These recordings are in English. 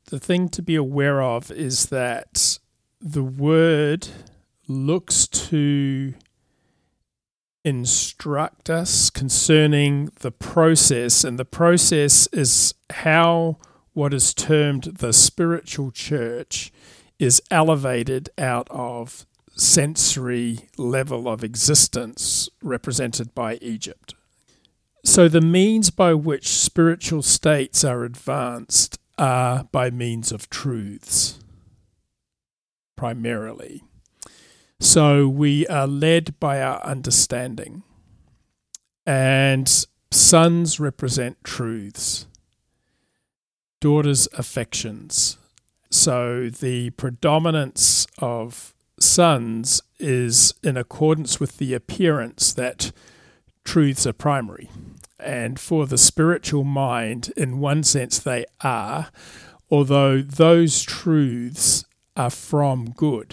The thing to be aware of is that the word looks to instruct us concerning the process, and the process is how what is termed the spiritual church is elevated out of sensory level of existence represented by Egypt. So the means by which spiritual states are advanced are by means of truths, primarily. So we are led by our understanding, and sons represent truths, daughters affections. So the predominance of sons is in accordance with the appearance that truths are primary. And for the spiritual mind, in one sense they are, although those truths are from good.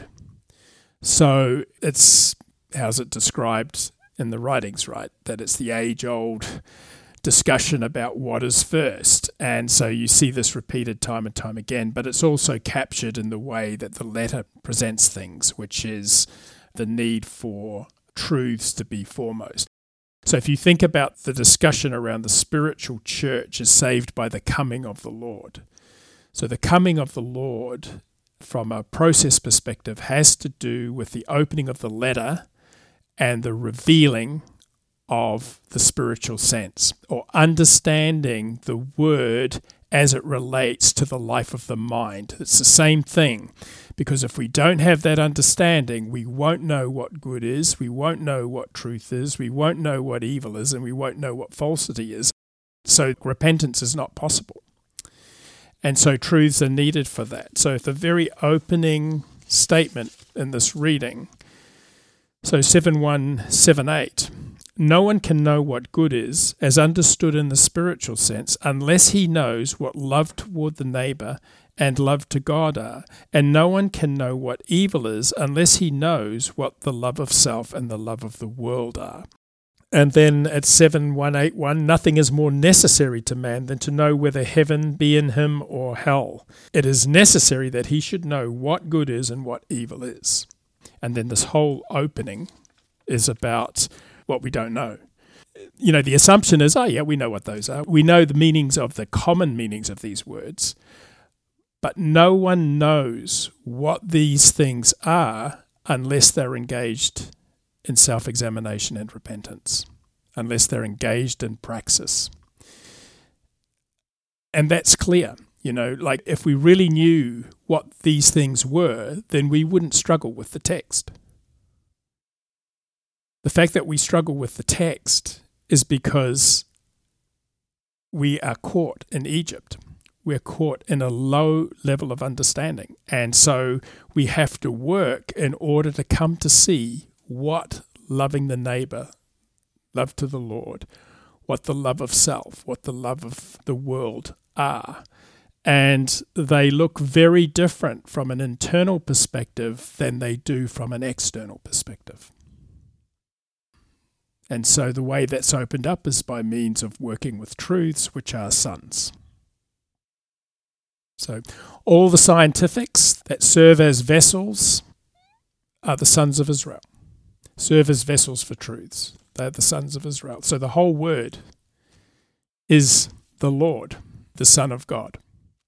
So it's, how's it described in the writings, right? That it's the age-old discussion about what is first. And so you see this repeated time and time again, but it's also captured in the way that the letter presents things, which is the need for truths to be foremost. So if you think about the discussion around the spiritual church is saved by the coming of the Lord. So the coming of the Lord, from a process perspective, has to do with the opening of the letter and the revealing of the spiritual sense, or understanding the word as it relates to the life of the mind. It's the same thing, because if we don't have that understanding, we won't know what good is, we won't know what truth is, we won't know what evil is, and we won't know what falsity is. So repentance is not possible. And so truths are needed for that. So the very opening statement in this reading, so 7:1-7:8, no one can know what good is, as understood in the spiritual sense, unless he knows what love toward the neighbor and love to God are. And no one can know what evil is unless he knows what the love of self and the love of the world are. And then at 7:1-8:1, nothing is more necessary to man than to know whether heaven be in him or hell. It is necessary that he should know what good is and what evil is. And then this whole opening is about what we don't know. You know, the assumption is, we know what those are. We know the meanings of the common meanings of these words, but no one knows what these things are unless they're engaged in self-examination and repentance, unless they're engaged in praxis. And that's clear. You know, like if we really knew what these things were, then we wouldn't struggle with the text. The fact that we struggle with the text is because we are caught in Egypt. We're caught in a low level of understanding. And so we have to work in order to come to see what loving the neighbor, love to the Lord, what the love of self, what the love of the world are. And they look very different from an internal perspective than they do from an external perspective. And so the way that's opened up is by means of working with truths, which are sons. So all the scientifics that serve as vessels are the sons of Israel, serve as vessels for truths. They're the sons of Israel. So the whole word is the Lord, the Son of God.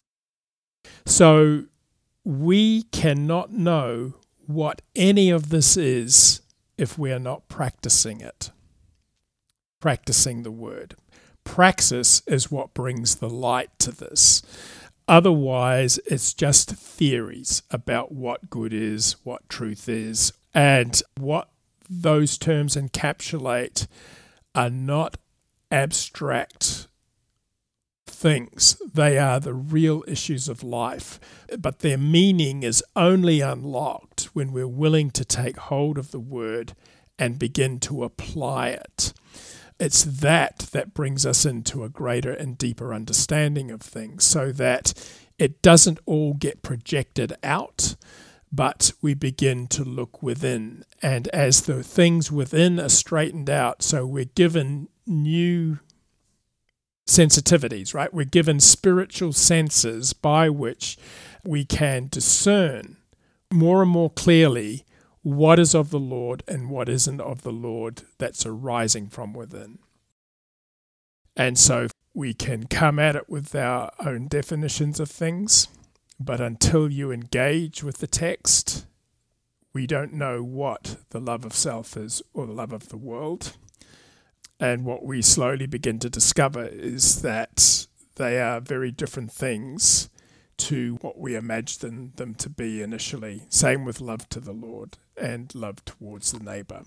So we cannot know what any of this is if we are not practicing it. Practicing the word. Praxis is what brings the light to this. Otherwise, it's just theories about what good is, what truth is, and what those terms encapsulate are not abstract things. They are the real issues of life, but their meaning is only unlocked when we're willing to take hold of the word and begin to apply it. It's that brings us into a greater and deeper understanding of things, so that it doesn't all get projected out, but we begin to look within. And as the things within are straightened out, so we're given new sensitivities, right? We're given spiritual senses by which we can discern more and more clearly what is of the Lord and what isn't of the Lord that's arising from within. And so we can come at it with our own definitions of things, but until you engage with the text, we don't know what the love of self is or the love of the world. And what we slowly begin to discover is that they are very different things to what we imagined them to be initially. Same with love to the Lord and love towards the neighbour.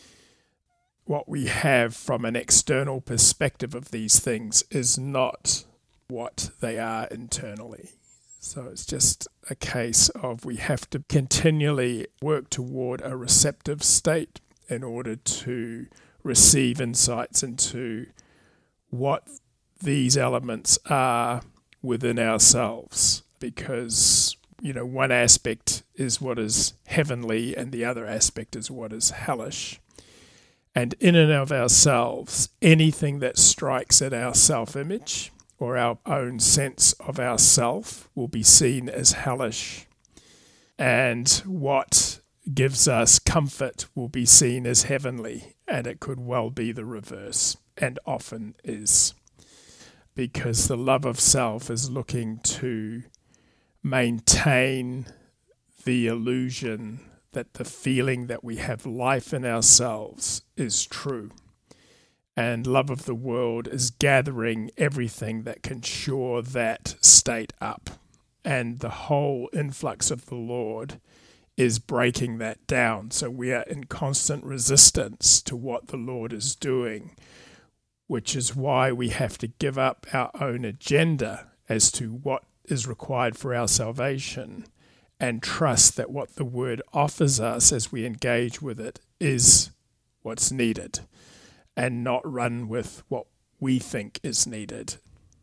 What we have from an external perspective of these things is not what they are internally. So it's just a case of we have to continually work toward a receptive state in order to receive insights into what these elements are within ourselves. Because, one aspect is what is heavenly and the other aspect is what is hellish. And in and of ourselves, anything that strikes at our self-image or our own sense of ourself will be seen as hellish. And what gives us comfort will be seen as heavenly. And it could well be the reverse, and often is. Because the love of self is looking to maintain the illusion that the feeling that we have life in ourselves is true. And love of the world is gathering everything that can shore that state up. And the whole influx of the Lord is breaking that down. So we are in constant resistance to what the Lord is doing, which is why we have to give up our own agenda as to what is required for our salvation and trust that what the Word offers us as we engage with it is what's needed, and not run with what we think is needed.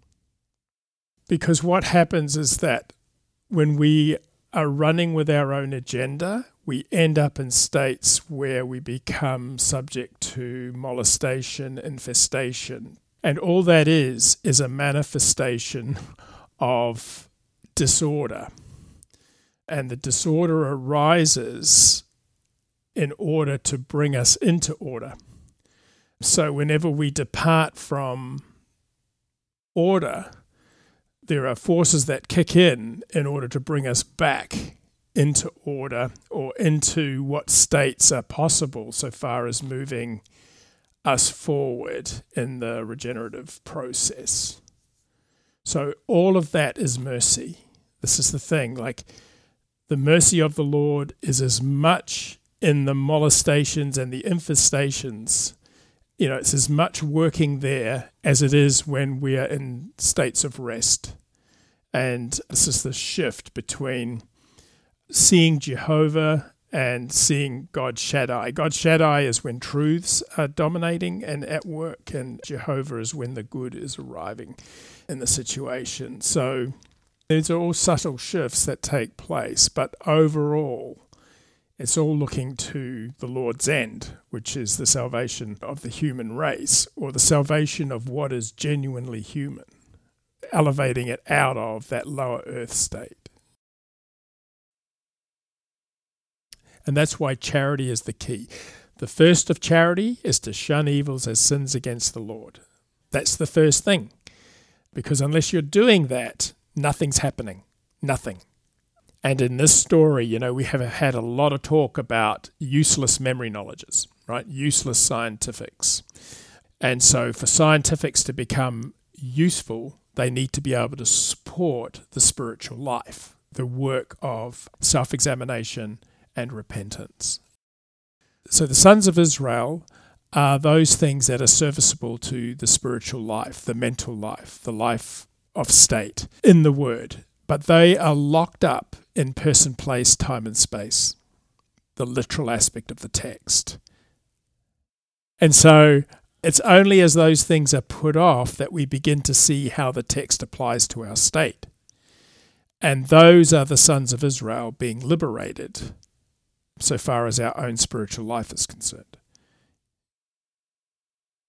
Because what happens is that when we are running with our own agenda, we end up in states where we become subject to molestation, infestation. And all that is a manifestation of disorder. And the disorder arises in order to bring us into order. So whenever we depart from order, there are forces that kick in order to bring us back into order or into what states are possible so far as moving us forward in the regenerative process. So all of that is mercy. This is the thing, the mercy of the Lord is as much in the molestations and the infestations. It's as much working there as it is when we are in states of rest. And this is the shift between seeing Jehovah and seeing God Shaddai. God Shaddai is when truths are dominating and at work, and Jehovah is when the good is arriving in the situation. So these are all subtle shifts that take place, but overall, it's all looking to the Lord's end, which is the salvation of the human race, or the salvation of what is genuinely human, elevating it out of that lower earth state. And that's why charity is the key. The first of charity is to shun evils as sins against the Lord. That's the first thing. Because unless you're doing that, nothing's happening. Nothing. And in this story, we have had a lot of talk about useless memory knowledges, right? Useless scientifics. And so for scientifics to become useful, they need to be able to support the spiritual life, the work of self-examination and repentance. So the sons of Israel are those things that are serviceable to the spiritual life, the mental life, the life of state in the Word. But they are locked up in person, place, time and space, the literal aspect of the text. And so it's only as those things are put off that we begin to see how the text applies to our state. And those are the sons of Israel being liberated so far as our own spiritual life is concerned.